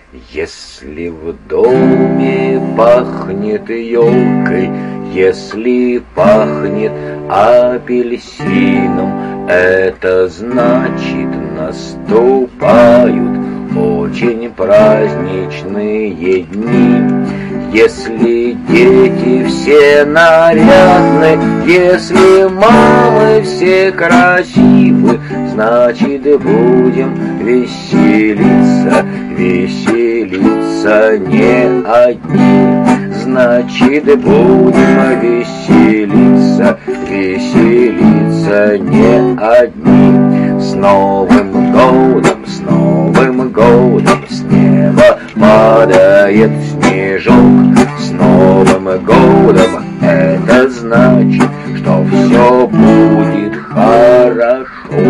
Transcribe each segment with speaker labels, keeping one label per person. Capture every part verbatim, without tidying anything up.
Speaker 1: Если в доме пахнет елкой, если пахнет апельсином, это значит, наступают очень праздничные дни. Если дети все нарядны, если мамы все красивы, значит, будем веселиться, веселиться не одни. Значит, будем веселиться, веселиться не одни. С Новым годом, с Новым годом, с неба падает снежок. С Новым годом, это значит, что все будет хорошо.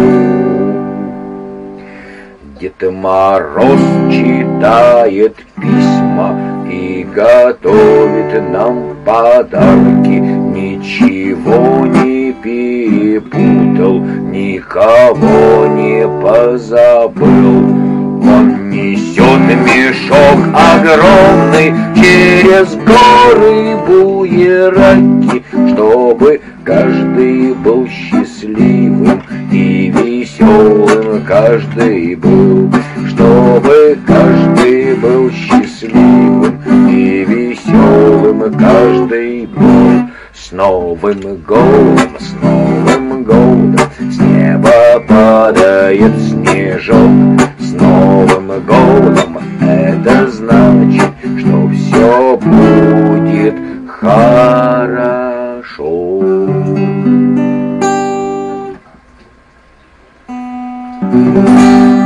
Speaker 1: Дед Мороз читает письма и готовит нам подарки. Ничего не перепутал, никого не позабыл. Он несет мешок огромный через горы буераки, чтобы каждый был счастливым и веселым, каждый был, чтобы каждый был счастливым и веселым, каждый был. С Новым годом, с Новым годом, с неба падает снежок. С Новым годом, это значит, что все будет хорошо.